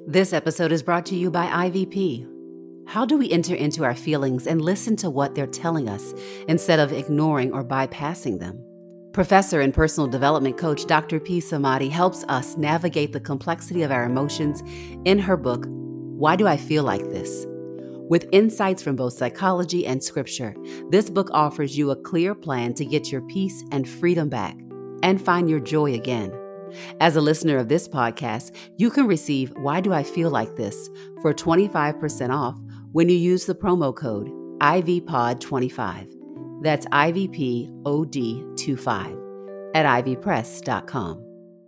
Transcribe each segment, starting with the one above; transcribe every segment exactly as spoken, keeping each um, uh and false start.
This episode is brought to you by I V P. How do we enter into our feelings and listen to what they're telling us instead of ignoring or bypassing them? Professor and personal development coach Doctor P. Samadi helps us navigate the complexity of our emotions in her book, Why Do I Feel Like This? With insights from both psychology and scripture, this book offers you a clear plan to get your peace and freedom back and find your joy again. As a listener of this podcast, you can receive Why Do I Feel Like This for twenty-five percent off when you use the promo code I V P O D twenty-five. That's I V P O D twenty-five at ivy press dot com.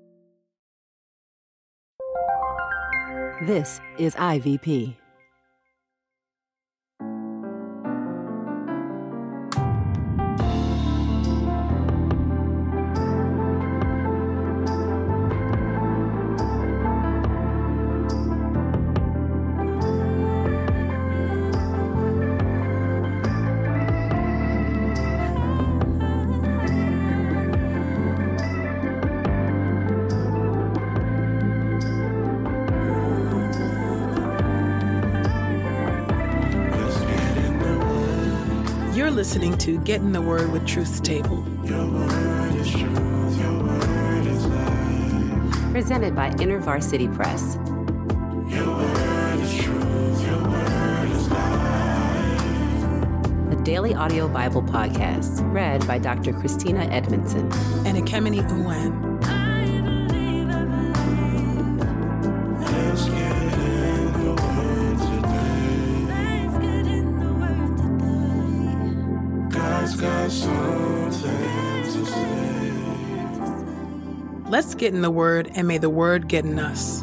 This is I V P. You're listening to Get in the Word with Truth's Table. Your word is truth, your word is life. Presented by InterVarsity Press. Your word is truth, your word is life. A daily audio Bible podcast read by Doctor Christina Edmondson And Ekemini Uwan. Let's get in the word today. God's got something to say. Let's get in the Word, and may the Word get in us.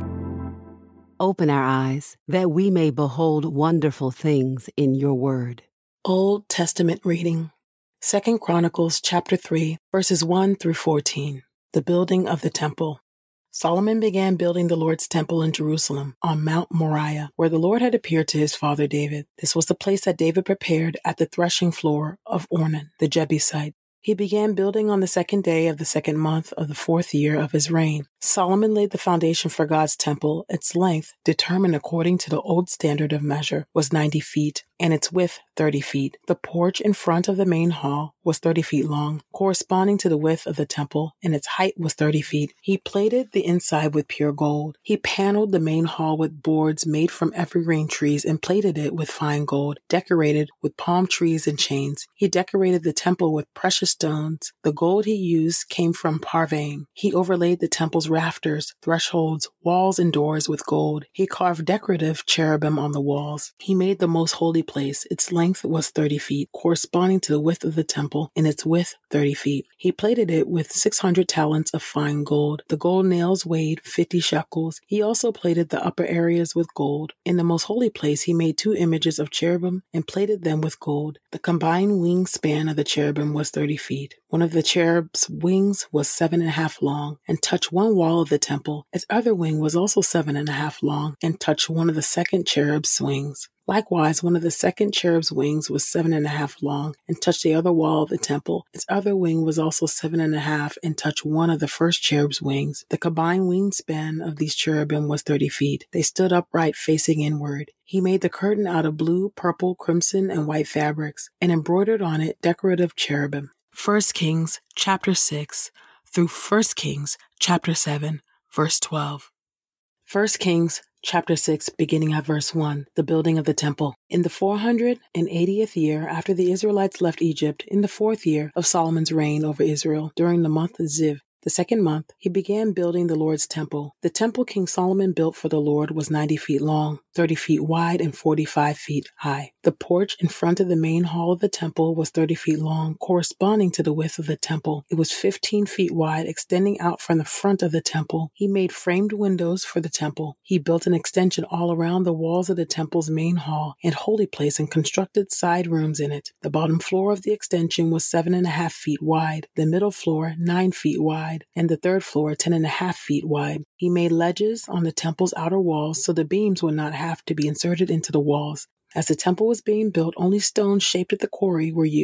Open our eyes that we may behold wonderful things in your word. Old Testament reading. Second Chronicles chapter three, verses one through fourteen. The building of the temple. Solomon began building the Lord's temple in Jerusalem on Mount Moriah, where the Lord had appeared to his father David. This was the place that David prepared at the threshing floor of Ornan, the Jebusite. He began building on the second day of the second month of the fourth year of his reign. Solomon laid the foundation for God's temple. Its length, determined according to the old standard of measure, was ninety feet, and its width thirty feet. The porch in front of the main hall was thirty feet long, corresponding to the width of the temple, and its height was thirty feet. He plated the inside with pure gold. He paneled the main hall with boards made from evergreen trees and plated it with fine gold, decorated with palm trees and chains. He decorated the temple with precious stones. The gold he used came from Parvaim. He overlaid the temple's rafters, thresholds, walls, and doors with gold. He carved decorative cherubim on the walls. He made the most holy place. Its length was thirty feet, corresponding to the width of the temple, and its width thirty feet. He plated it with six hundred talents of fine gold. The gold nails weighed fifty shekels. He also plated the upper areas with gold. In the most holy place, he made two images of cherubim and plated them with gold. The combined wingspan of the cherubim was thirty feet. One of the cherub's wings was seven and a half long and touched one wall of the temple. Its other wing was also seven and a half long and touched one of the second cherub's wings. Likewise, one of the second cherub's wings was seven and a half long and touched the other wall of the temple. Its other wing was also seven and a half and touched one of the first cherub's wings. The combined wingspan of these cherubim was thirty feet. They stood upright facing inward. He made the curtain out of blue, purple, crimson, and white fabrics and embroidered on it decorative cherubim. First Kings chapter six through First Kings chapter seven, verse twelve. First Kings chapter six, beginning at verse one, the building of the temple. In the four hundred eightieth year after the Israelites left Egypt, in the fourth year of Solomon's reign over Israel, during the month of Ziv, the second month, he began building the Lord's temple. The temple King Solomon built for the Lord was ninety feet long, thirty feet wide, and forty-five feet high. The porch in front of the main hall of the temple was thirty feet long, corresponding to the width of the temple. It was fifteen feet wide, extending out from the front of the temple. He made framed windows for the temple. He built an extension all around the walls of the temple's main hall and holy place and constructed side rooms in it. The bottom floor of the extension was seven and a half feet wide, the middle floor nine feet wide, and the third floor ten and a half feet wide. He made ledges on the temple's outer walls so the beams would not have to be inserted into the walls. As the temple was being built, only stones shaped at the quarry were used.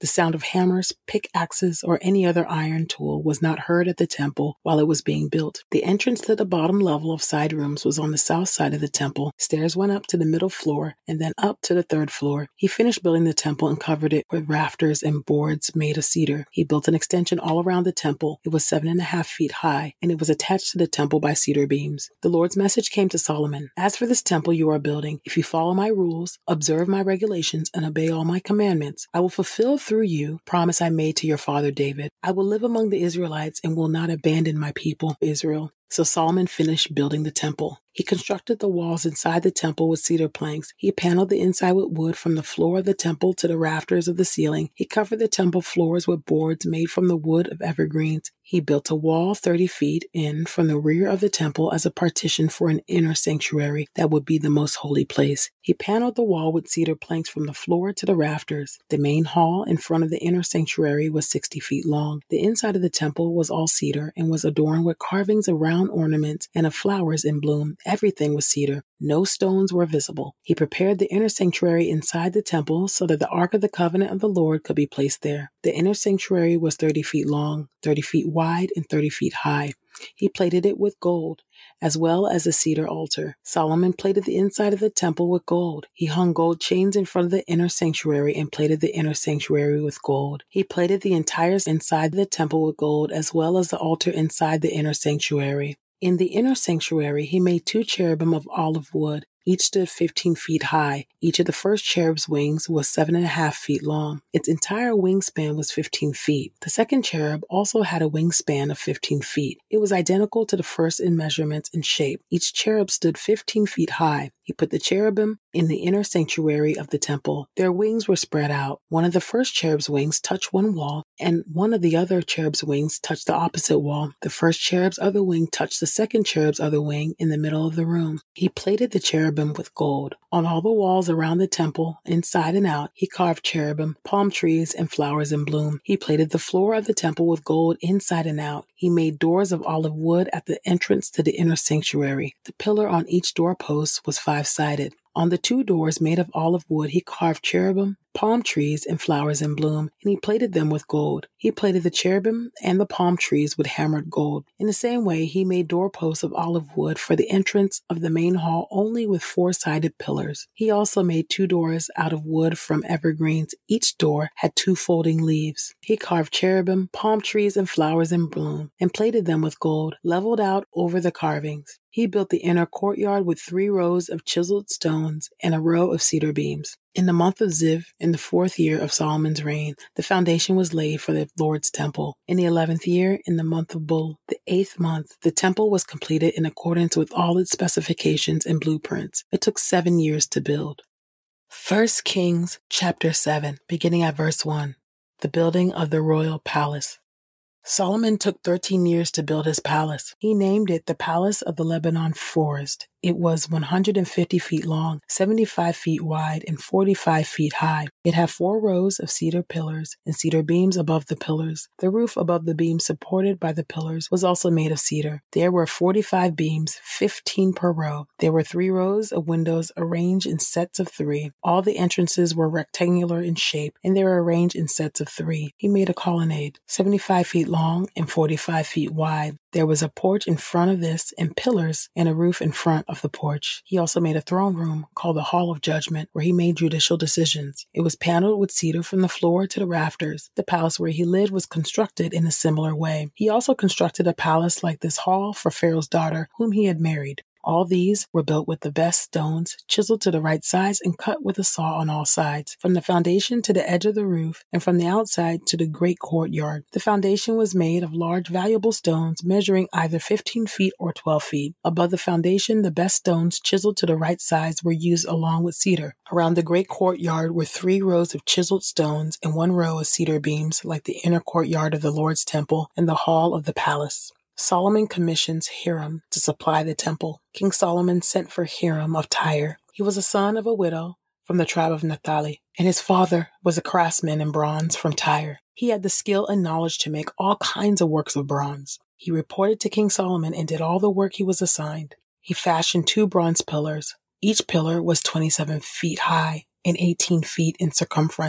The sound of hammers, pickaxes, or any other iron tool was not heard at the temple while it was being built. The entrance to the bottom level of side rooms was on the south side of the temple. Stairs went up to the middle floor and then up to the third floor. He finished building the temple and covered it with rafters and boards made of cedar. He built an extension all around the temple. It was seven and a half feet high, and it was attached to the temple by cedar beams. The Lord's message came to Solomon: "As for this temple you are building, if you follow my rules, observe my regulations, and obey all my commandments, I will fulfill through you the promise I made to your father David. I will live among the Israelites and will not abandon my people, Israel." So Solomon finished building the temple. He constructed the walls inside the temple with cedar planks. He paneled the inside with wood from the floor of the temple to the rafters of the ceiling. He covered the temple floors with boards made from the wood of evergreens. He built a wall thirty feet in from the rear of the temple as a partition for an inner sanctuary that would be the most holy place. He paneled the wall with cedar planks from the floor to the rafters. The main hall in front of the inner sanctuary was sixty feet long. The inside of the temple was all cedar and was adorned with carvings of round ornaments and of flowers in bloom. Everything was cedar. No stones were visible. He prepared the inner sanctuary inside the temple so that the Ark of the Covenant of the Lord could be placed there. The inner sanctuary was thirty feet long, thirty feet wide, and thirty feet high. He plated it with gold, as well as a cedar altar. Solomon plated the inside of the temple with gold. He hung gold chains in front of the inner sanctuary and plated the inner sanctuary with gold. He plated the entire inside of the temple with gold, as well as the altar inside the inner sanctuary. In the inner sanctuary, he made two cherubim of olive wood. Each stood fifteen feet high. Each of the first cherub's wings was seven and a half feet long. Its entire wingspan was fifteen feet. The second cherub also had a wingspan of fifteen feet. It was identical to the first in measurements and shape. Each cherub stood fifteen feet high. He put the cherubim in the inner sanctuary of the temple. Their wings were spread out. One of the first cherub's wings touched one wall, and one of the other cherub's wings touched the opposite wall. The first cherub's other wing touched the second cherub's other wing in the middle of the room. He plated the cherubim with gold. On all the walls around the temple, inside and out, he carved cherubim, palm trees, and flowers in bloom. He plated the floor of the temple with gold inside and out. He made doors of olive wood at the entrance to the inner sanctuary. The pillar on each doorpost was five-sided. On the two doors made of olive wood, he carved cherubim, palm trees, and flowers in bloom, and he plated them with gold. He plated the cherubim and the palm trees with hammered gold. In the same way, he made doorposts of olive wood for the entrance of the main hall only with four-sided pillars. He also made two doors out of wood from evergreens. Each door had two folding leaves. He carved cherubim, palm trees, and flowers in bloom, and plated them with gold, leveled out over the carvings. He built the inner courtyard with three rows of chiseled stones and a row of cedar beams. In the month of Ziv, in the fourth year of Solomon's reign, the foundation was laid for the Lord's temple. In the eleventh year, in the month of Bul, the eighth month, the temple was completed in accordance with all its specifications and blueprints. It took seven years to build. First Kings chapter seven, beginning at verse one. The building of the royal palace. Solomon took thirteen years to build his palace. He named it the Palace of the Lebanon Forest. It was one hundred fifty feet long, seventy-five feet wide, and forty-five feet high. It had four rows of cedar pillars and cedar beams above the pillars. The roof above the beams supported by the pillars was also made of cedar. There were forty-five beams, fifteen per row. There were three rows of windows arranged in sets of three. All the entrances were rectangular in shape, and they were arranged in sets of three. He made a colonnade, seventy-five feet long and forty-five feet wide. There was a porch in front of this and pillars and a roof in front of the porch. He also made a throne room called the Hall of Judgment, where he made judicial decisions. It was paneled with cedar from the floor to the rafters. The palace where he lived was constructed in a similar way. He also constructed a palace like this hall for Pharaoh's daughter, whom he had married. All these were built with the best stones, chiseled to the right size and cut with a saw on all sides, from the foundation to the edge of the roof and from the outside to the great courtyard. The foundation was made of large valuable stones measuring either fifteen feet or twelve feet. Above the foundation, the best stones chiseled to the right size were used along with cedar. Around the great courtyard were three rows of chiseled stones and one row of cedar beams like the inner courtyard of the Lord's temple and the hall of the palace. Solomon commissions Hiram to supply the temple. King Solomon sent for Hiram of Tyre. He was a son of a widow from the tribe of Naphtali, and his father was a craftsman in bronze from Tyre. He had the skill and knowledge to make all kinds of works of bronze. He reported to King Solomon and did all the work he was assigned. He fashioned two bronze pillars. Each pillar was twenty-seven feet high and eighteen feet in circumference.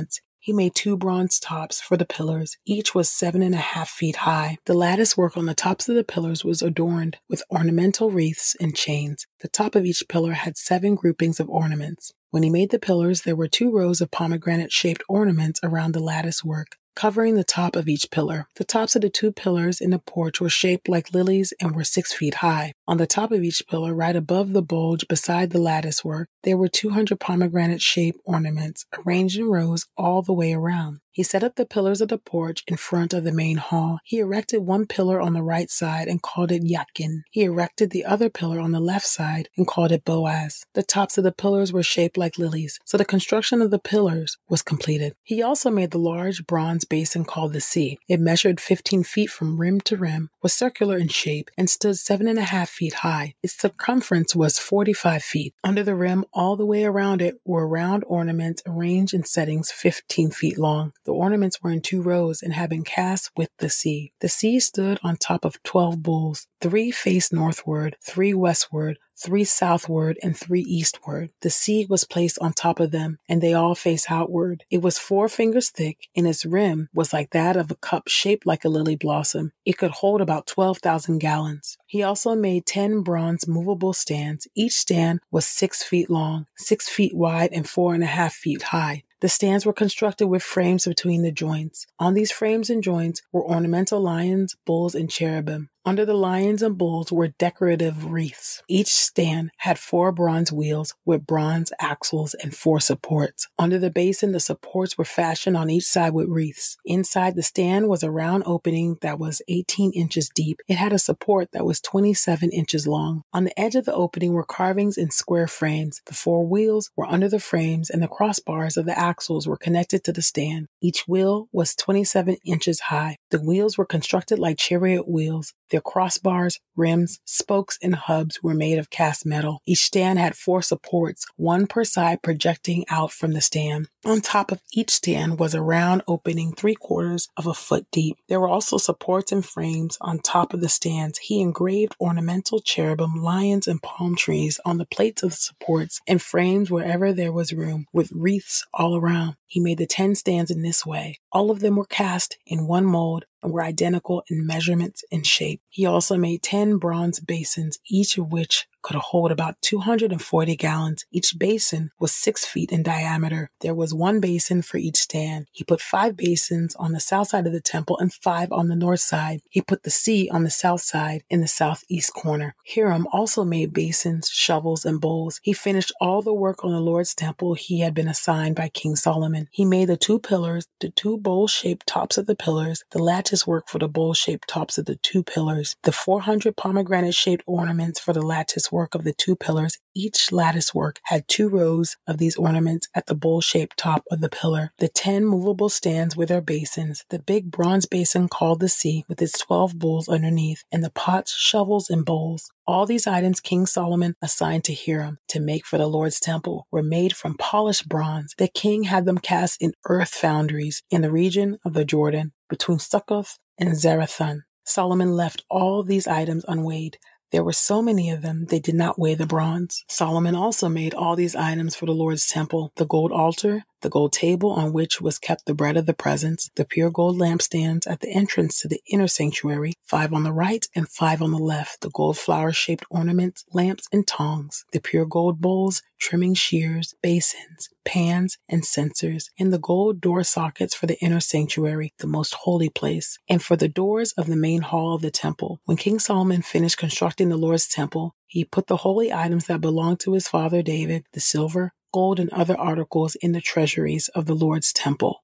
He made two bronze tops for the pillars. Each was seven and a half feet high. The lattice work on the tops of the pillars was adorned with ornamental wreaths and chains. The top of each pillar had seven groupings of ornaments. When he made the pillars, there were two rows of pomegranate-shaped ornaments around the lattice work, covering the top of each pillar. The tops of the two pillars in the porch were shaped like lilies and were six feet high. On the top of each pillar, right above the bulge beside the lattice work, there were two hundred pomegranate-shaped ornaments arranged in rows all the way around. He set up the pillars of the porch in front of the main hall. He erected one pillar on the right side and called it Yakin. He erected the other pillar on the left side and called it Boaz. The tops of the pillars were shaped like lilies, so the construction of the pillars was completed. He also made the large bronze basin called the sea. It measured fifteen feet from rim to rim, was circular in shape, and stood seven and a half feet high. Its circumference was forty-five feet. Under the rim, all the way around it, were round ornaments arranged in settings fifteen feet long. The ornaments were in two rows and had been cast with the sea. The sea stood on top of twelve bulls. Three faced northward, three westward, three southward, and three eastward. The sea was placed on top of them, and they all faced outward. It was four fingers thick, and its rim was like that of a cup shaped like a lily blossom. It could hold about twelve thousand gallons. He also made ten bronze movable stands. Each stand was six feet long, six feet wide, and four and a half feet high. The stands were constructed with frames between the joints. On these frames and joints were ornamental lions, bulls, and cherubim. Under the lions and bulls were decorative wreaths. Each stand had four bronze wheels with bronze axles and four supports. Under the basin, the supports were fashioned on each side with wreaths. Inside the stand was a round opening that was eighteen inches deep. It had a support that was twenty-seven inches long. On the edge of the opening were carvings in square frames. The four wheels were under the frames, and the crossbars of the axles were connected to the stand. Each wheel was twenty-seven inches high. The wheels were constructed like chariot wheels. Their crossbars, rims, spokes, and hubs were made of cast metal. Each stand had four supports, one per side projecting out from the stand. On top of each stand was a round opening three quarters of a foot deep. There were also supports and frames on top of the stands. He engraved ornamental cherubim, lions, and palm trees on the plates of the supports and frames wherever there was room, with wreaths all around. He made the ten stands in this way. All of them were cast in one mold and were identical in measurements and shape. He also made ten bronze basins, each of which could hold about two hundred forty gallons. Each basin was six feet in diameter. There was one basin for each stand. He put five basins on the south side of the temple and five on the north side. He put the sea on the south side in the southeast corner. Hiram also made basins, shovels, and bowls. He finished all the work on the Lord's temple he had been assigned by King Solomon. He made the two pillars, the two bowl-shaped tops of the pillars, the lattice work for the bowl-shaped tops of the two pillars, the four hundred pomegranate-shaped ornaments for the lattice work of the two pillars. Each lattice work had two rows of these ornaments at the bowl-shaped top of the pillar. The ten movable stands with their basins, the big bronze basin called the sea with its twelve bowls underneath, and the pots, shovels, and bowls. All these items King Solomon assigned to Hiram to make for the Lord's temple were made from polished bronze. The king had them cast in earth foundries in the region of the Jordan between Succoth and Zarethan. Solomon left all these items unweighed. There were so many of them, they did not weigh the bronze. Solomon also made all these items for the Lord's temple: the gold altar, the gold table on which was kept the bread of the presence, the pure gold lampstands at the entrance to the inner sanctuary, five on the right and five on the left, the gold flower-shaped ornaments, lamps, and tongs, the pure gold bowls, trimming shears, basins, pans, and censers, and the gold door sockets for the inner sanctuary, the most holy place, and for the doors of the main hall of the temple. When King Solomon finished constructing the Lord's temple, he put the holy items that belonged to his father David, the silver, gold, and other articles in the treasuries of the Lord's temple.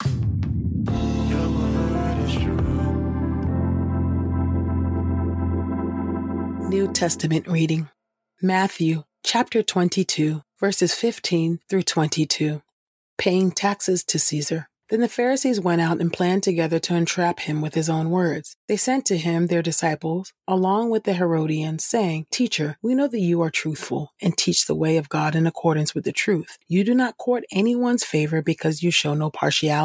Your word is true. New Testament reading. Matthew chapter twenty-two, verses fifteen through twenty-two. Paying taxes to Caesar. Then the Pharisees went out and planned together to entrap him with his own words. They sent to him their disciples, along with the Herodians, saying, "Teacher, we know that you are truthful and teach the way of God in accordance with the truth. You do not court anyone's favor because you show no partiality.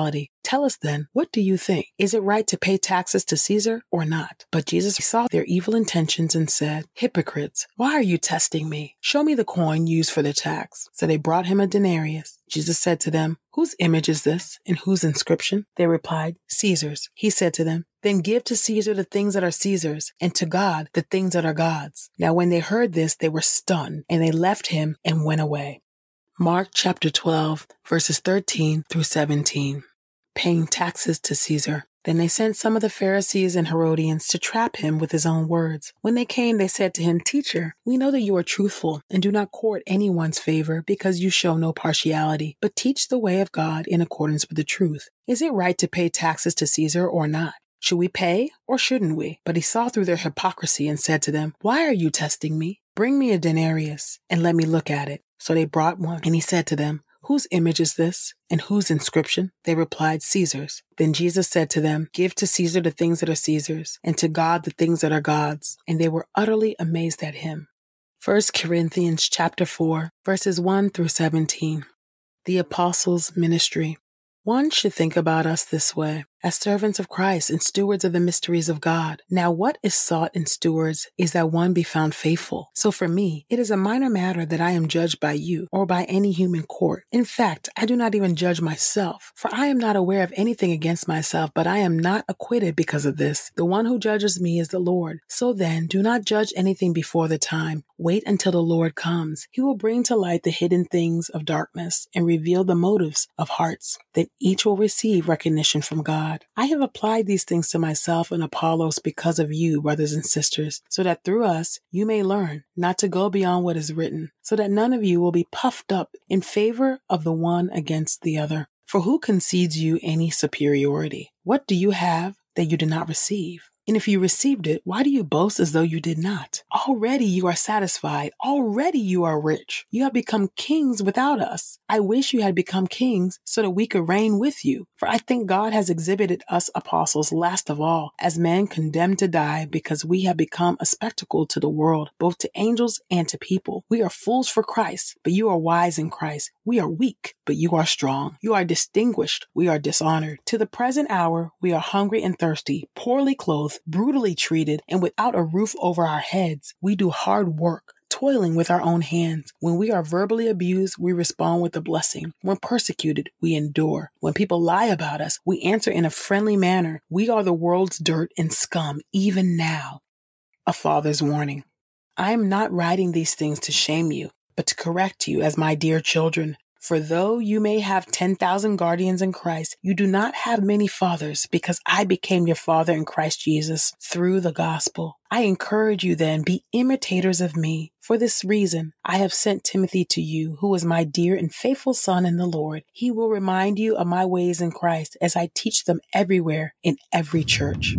Tell us then, what do you think? Is it right to pay taxes to Caesar or not? But Jesus saw their evil intentions and said, Hypocrites, why are you testing me? Show me the coin used for the tax. So they brought him a denarius. Jesus said to them, Whose image is this, and whose inscription? They replied, Caesar's. He said to them, Then give to Caesar the things that are Caesar's, and to God the things that are God's. Now when they heard this, they were stunned, and they left him and went away. Mark chapter twelve, verses thirteen through seventeen. Paying taxes to Caesar. Then they sent some of the Pharisees and Herodians to trap him with his own words. When they came, they said to him, Teacher, we know that you are truthful and do not court anyone's favor because you show no partiality, but teach the way of God in accordance with the truth. Is it right to pay taxes to Caesar or not? Should we pay or shouldn't we? But he saw through their hypocrisy and said to them, Why are you testing me? Bring me a denarius and let me look at it. So they brought one, and he said to them, Whose image is this, and whose inscription? They replied, Caesar's. Then Jesus said to them, Give to Caesar the things that are Caesar's, and to God the things that are God's. And they were utterly amazed at him. First Corinthians chapter four, verses one through seventeen. The Apostles' Ministry. One should think about us this way, as servants of Christ and stewards of the mysteries of God. Now what is sought in stewards is that one be found faithful. So for me, it is a minor matter that I am judged by you or by any human court. In fact, I do not even judge myself, for I am not aware of anything against myself, but I am not acquitted because of this. The one who judges me is the Lord. So then, do not judge anything before the time. Wait until the Lord comes. He will bring to light the hidden things of darkness and reveal the motives of hearts. Then each will receive recognition from God. I have applied these things to myself and Apollos because of you, brothers and sisters, so that through us you may learn not to go beyond what is written, so that none of you will be puffed up in favor of the one against the other. For who concedes you any superiority? What do you have that you did not receive? And if you received it, why do you boast as though you did not? Already you are satisfied. Already you are rich. You have become kings without us. I wish you had become kings so that we could reign with you. For I think God has exhibited us apostles last of all, as men condemned to die because we have become a spectacle to the world, both to angels and to people. We are fools for Christ, but you are wise in Christ. We are weak, but you are strong. You are distinguished. We are dishonored. To the present hour, we are hungry and thirsty, poorly clothed, brutally treated, and without a roof over our heads. We do hard work, toiling with our own hands. When we are verbally abused, we respond with a blessing. When persecuted, we endure. When people lie about us, we answer in a friendly manner. We are the world's dirt and scum, even now. A father's warning. I am not writing these things to shame you, but to correct you as my dear children. For though you may have ten thousand guardians in Christ, you do not have many fathers, because I became your father in Christ Jesus through the gospel. I encourage you then, be imitators of me. For this reason, I have sent Timothy to you, who is my dear and faithful son in the Lord. He will remind you of my ways in Christ as I teach them everywhere in every church.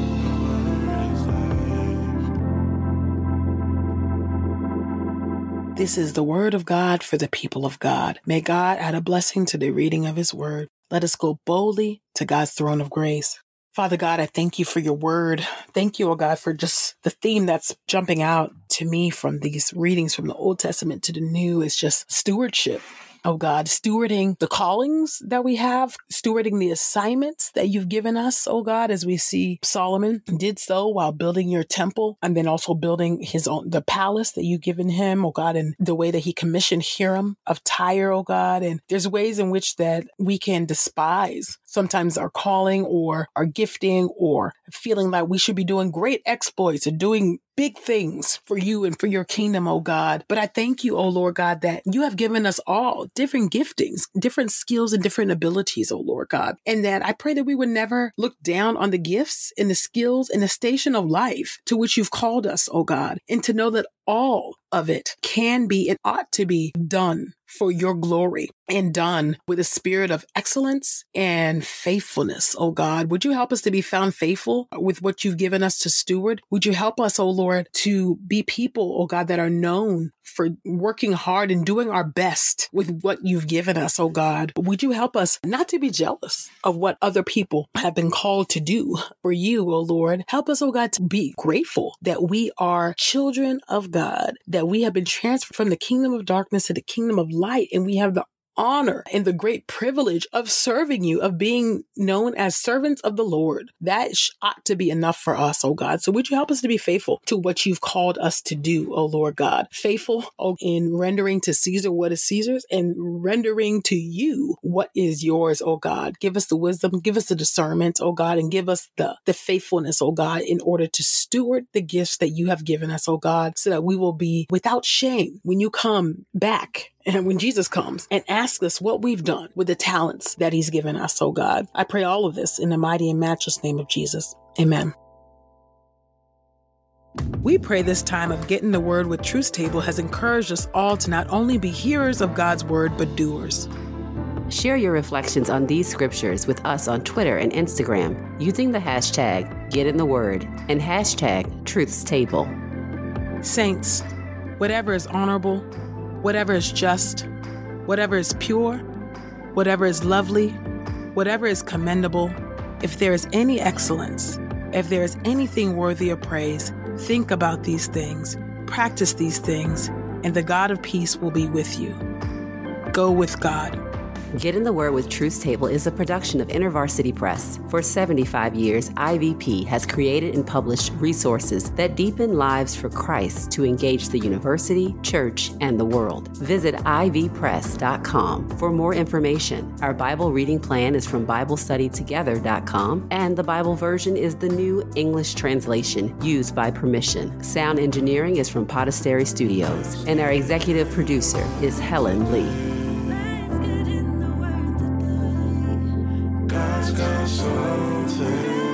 This is the word of God for the people of God. May God add a blessing to the reading of his word. Let us go boldly to God's throne of grace. Father God, I thank you for your word. Thank you, oh God, for just the theme that's jumping out to me from these readings from the Old Testament to the New is just stewardship. Oh God, stewarding the callings that we have, stewarding the assignments that you've given us, oh God, as we see Solomon did so while building your temple and then also building his own, the palace that you've given him, oh God, and the way that he commissioned Hiram of Tyre, oh God. And there's ways in which that we can despise sometimes our calling or our gifting or feeling like we should be doing great exploits or doing big things for you and for your kingdom, oh God. But I thank you, oh Lord God, that you have given us all different giftings, different skills and different abilities, oh Lord God. And that I pray that we would never look down on the gifts and the skills and the station of life to which you've called us, oh God, and to know that all of it can be and ought to be done for your glory and done with a spirit of excellence and faithfulness, oh God. Would you help us to be found faithful with what you've given us to steward? Would you help us, oh Lord, to be people, oh God, that are known for working hard and doing our best with what you've given us, oh God. But would you help us not to be jealous of what other people have been called to do for you, oh Lord. Help us, oh God, to be grateful that we are children of God, that we have been transferred from the kingdom of darkness to the kingdom of light, and we have the honor and the great privilege of serving you, of being known as servants of the Lord. That sh- ought to be enough for us, oh God. So would you help us to be faithful to what you've called us to do, oh Lord God? Faithful oh, in rendering to Caesar what is Caesar's and rendering to you what is yours, oh God. Give us the wisdom, give us the discernment, oh God, and give us the, the faithfulness, oh God, in order to steward the gifts that you have given us, oh God, so that we will be without shame when you come back and when Jesus comes and asks us what we've done with the talents that he's given us, oh God. I pray all of this in the mighty and matchless name of Jesus. Amen. We pray this time of Getting the Word with Truth Table has encouraged us all to not only be hearers of God's word, but doers. Share your reflections on these scriptures with us on Twitter and Instagram using the hashtag GetInTheWord and hashtag TruthsTable. Saints, whatever is honorable, whatever is just, whatever is pure, whatever is lovely, whatever is commendable, if there is any excellence, if there is anything worthy of praise, think about these things, practice these things, and the God of peace will be with you. Go with God. Get in the Word with Truth Table is a production of InterVarsity Press. For seventy-five years, I V P has created and published resources that deepen lives for Christ to engage the university, church, and the world. Visit I V press dot com for more information. Our Bible reading plan is from Bible Study Together dot com, and the Bible version is the new English translation used by permission. Sound engineering is from Podastery Studios, and our executive producer is Helen Lee. God's got something